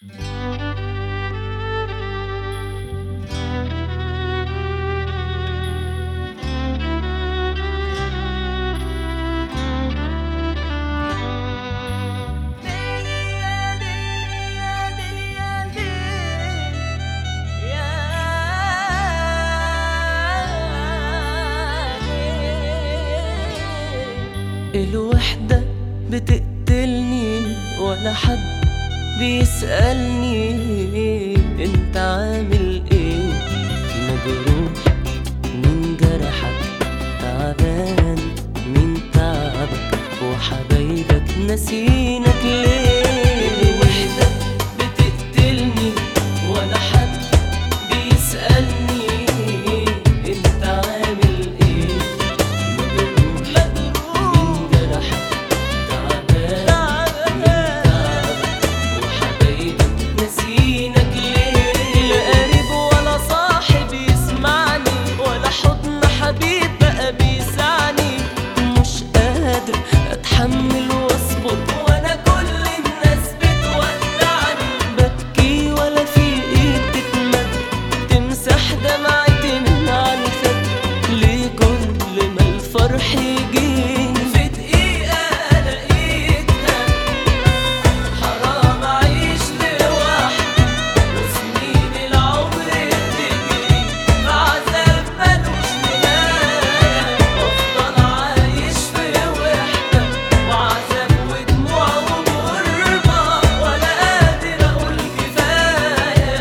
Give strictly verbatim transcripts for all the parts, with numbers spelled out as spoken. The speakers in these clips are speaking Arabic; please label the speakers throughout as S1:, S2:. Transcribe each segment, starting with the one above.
S1: الوحدة بتقتلني ولا حد بيسألني انت عامل ايه، مجروح من جرحك، تعبان من تعبك، وحبايبك ناسينك ليه. الوحدة بتقتلني ولا حد بيسألني انت عامل ايه، مجروح من جرحك، تعبان من تعبك، وحبايبك ناسينك ليه. لا قريب ولا صاحب يسمعني، ولا حضن حبيب بقى بيسعني، مش قادر اتحمل واصبر وانا كل الناس بتودعني، ببكي ولا في ايد تتمد تمسح دمعتي من على الخد. ليه كل ما الفرح يجيني في دقيقة الاقيتها، حرام اعيش لوحدي وسنين العمر بتجري بعذاب ملوش نهاية، وافضل عايش في وحدة وعذاب ودموع وغربة، ولا قادر اقول كفاية.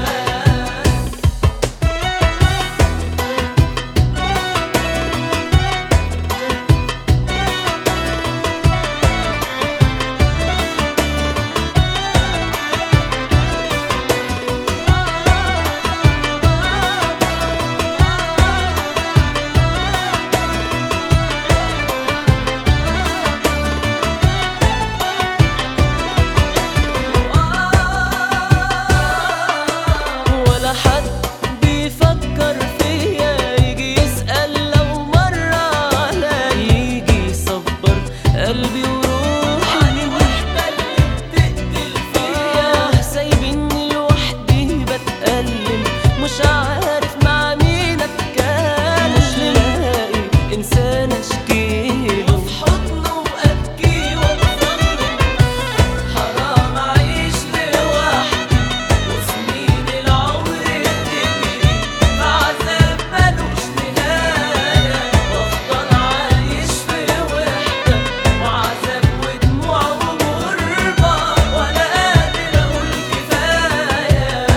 S1: ولا حد بيفكر فيا، يجي يسأل لو مرة عليا، يجي يصبر قلبي وروحي عن الوحدة اللي بتقتل فيا. سايبيني لوحدي بتألم، مش عارف مع مين اتكلم، مش لاقي انسان اشكيله في حضنه وابكي واتظلم. حرام اعيش لوحدي وسنين العمر بتجري بعذاب ملوش نهاية، وافضل عايش في وحدة وعذاب ودموع وغربة، ولا قادر اقول كفاية.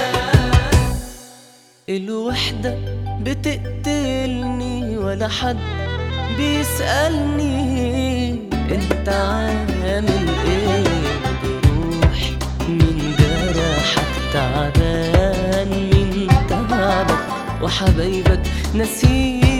S1: الوحدة بتقتلني ولا حد بيسألني انت عامل ايه، مجروح من جرحك، تعبان من تعبك، وحبايبك ناسينك